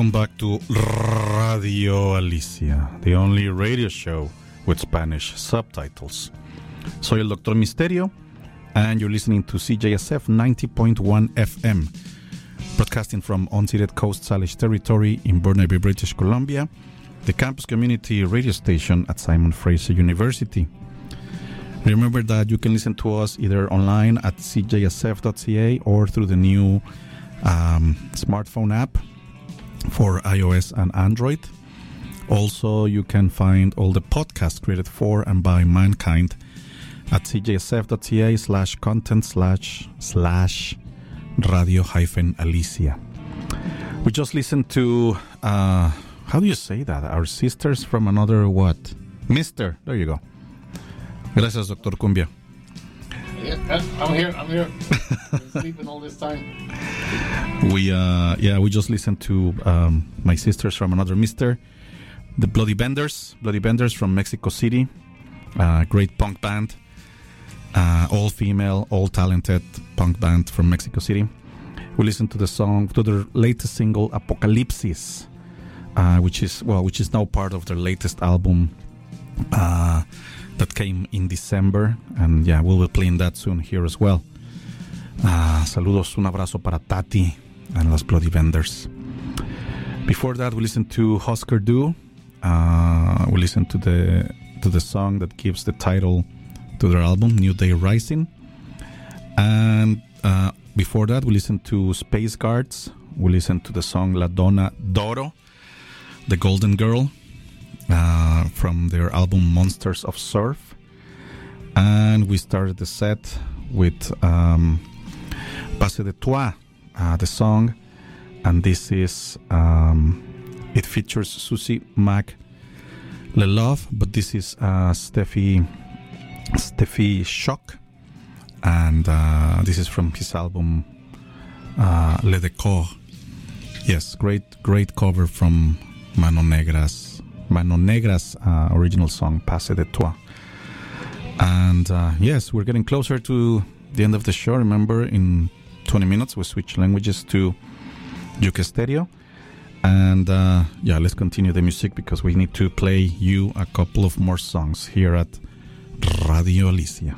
Welcome back to Radio Alicia, the only radio show with Spanish subtitles. Soy el Dr. Misterio, and you're listening to CJSF 90.1 FM, broadcasting from unceded Coast Salish territory in Burnaby, British Columbia, the campus community radio station at Simon Fraser University. Remember that you can listen to us either online at cjsf.ca or through the new smartphone app for iOS and Android. Also, you can find all the podcasts created for and by mankind at cjsf.ca/content/radio-alicia. We just listened to, how do you say that? Our sisters from another what? Mister. There you go. Gracias, Dr. Cumbia. Yeah, I'm here. Been sleeping all this time. We just listened to my sisters from another mister, the Bloody Benders from Mexico City, great punk band, all female, all talented punk band from Mexico City. We listened to their latest single, Apocalypsis, which is now part of their latest album that came in December, and we'll be playing that soon here as well. Saludos, un abrazo para Tati and Los Bloody Benders. Before that, we listened to Husker Du. We listened to the song that gives the title to their album, New Day Rising. And before that, we listened to Space Guards. We listened to the song La Donna d'Oro, the Golden Girl, from their album Monsters of Surf. And we started the set with Passe de Toi, the song, and this is it features Susie Mac Lelove, but this is Steffi Shock, and this is from his album Le Décor. Yes, great cover from Mano Negra's original song Passe de Toi. And yes, we're getting closer to the end of the show. Remember, in 20 minutes we switch languages to Yuke Stereo. And let's continue the music because we need to play you a couple of more songs here at Radio Alicia.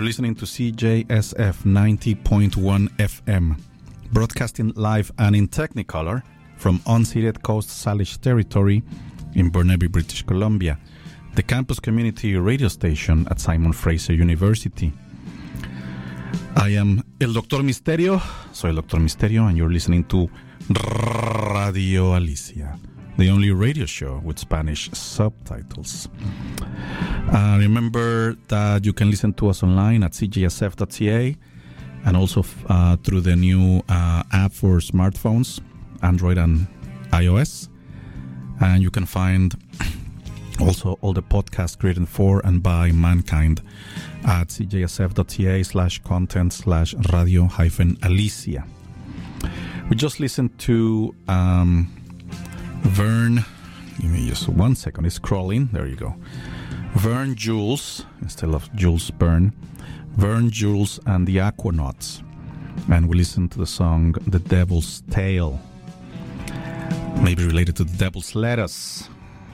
listening to CJSF 90.1 FM, broadcasting live and in Technicolor from unceded Coast Salish territory in Burnaby, British Columbia, the campus community radio station at Simon Fraser University. I am El Doctor Misterio, soy El Doctor Misterio, and you're listening to Radio Alicia, the only radio show with Spanish subtitles. Remember that you can listen to us online at cjsf.ca and also through the new app for smartphones, Android and iOS. And you can find also all the podcasts created for and by mankind at cjsf.ca/content/radio-alicia. We just listened to Vern. Give me just 1 second. It's scrolling. There you go. Vern Jules, instead of Jules Byrne. Vern Jules and the Aquanauts. And we listened to the song The Devil's Tale. Maybe related to The Devil's Lettuce.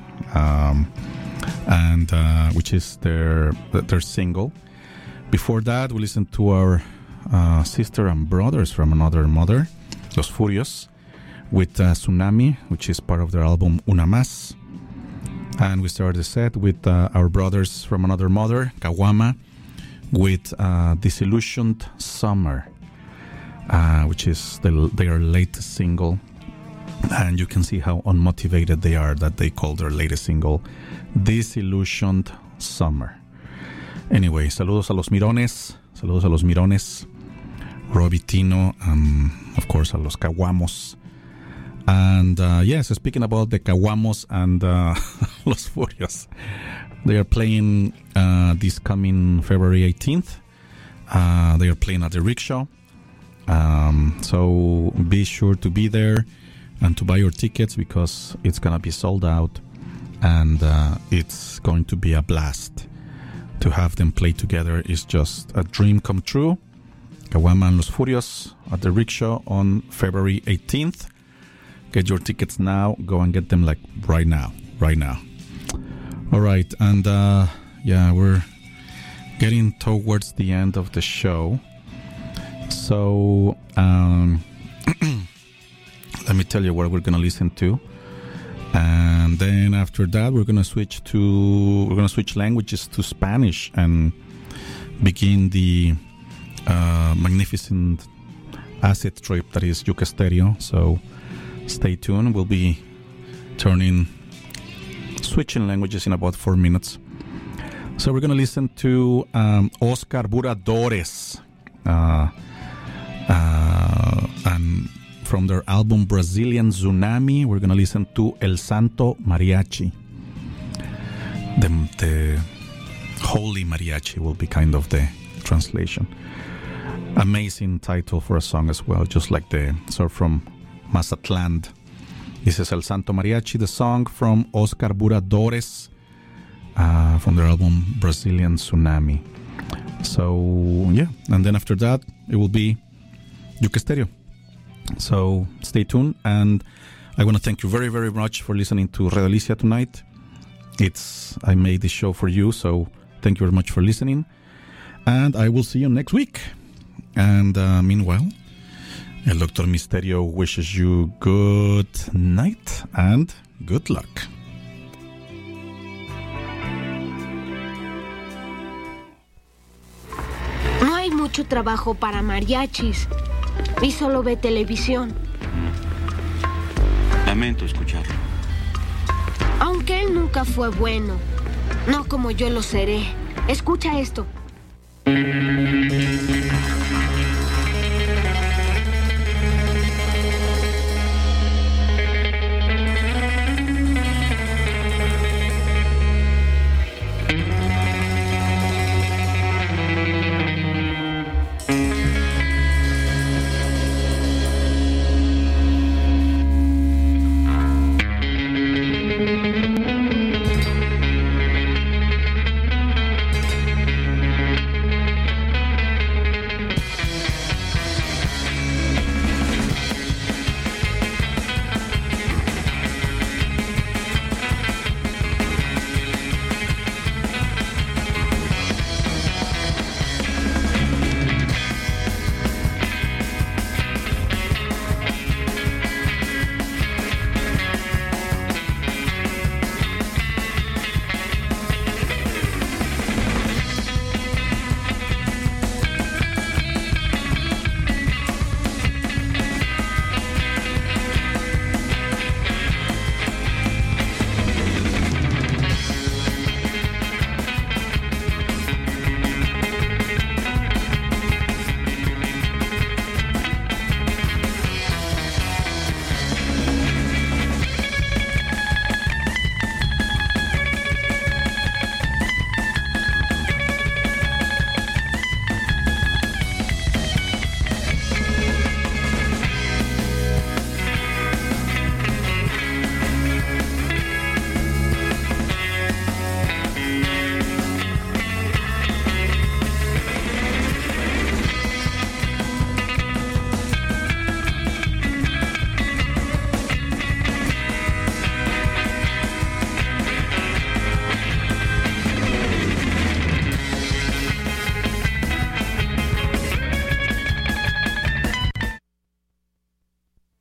Which is their single. Before that, we listened to our sister and brothers from another mother, Los Furios, with Tsunami, which is part of their album Una Más. And we started the set with our brothers from another mother, Kawama, with Disillusioned Summer, which is their latest single. And you can see how unmotivated they are that they call their latest single Disillusioned Summer. Anyway, saludos a los mirones, Robbie Tino, of course a los Kawamos. And yes, speaking about the Kawamos and Los Furios, they are playing this coming February 18th. They are playing at the Rickshaw. So be sure to be there and to buy your tickets because it's going to be sold out. And it's going to be a blast. To have them play together is just a dream come true. Kawama and Los Furios at the Rickshaw on February 18th. Get your tickets now. Go and get them like right now. All right. And yeah, we're getting towards the end of the show. So let me tell you what we're going to listen to. And then after that, we're going to switch languages to Spanish and begin the magnificent acid trip that is Yuca Stereo. So stay tuned. We'll be switching languages in about 4 minutes. So we're going to listen to Oscar Buradores, and from their album Brazilian Tsunami, we're going to listen to El Santo Mariachi. The Holy Mariachi will be kind of the translation. Amazing title for a song as well, just like the song from Mazatlan. This is El Santo Mariachi, the song from Oscar Buradores, from their album Brazilian Tsunami. So, yeah, and then after that, it will be Yuca Stereo. So stay tuned, and I want to thank you very, very much for listening to Radio Alicia tonight. I made this show for you, so thank you very much for listening, and I will see you next week. And meanwhile, El Doctor Misterio wishes you good night and good luck. No hay mucho trabajo para mariachis. Y solo ve televisión. Lamento escucharlo. Aunque él nunca fue bueno. No como yo lo seré. Escucha esto.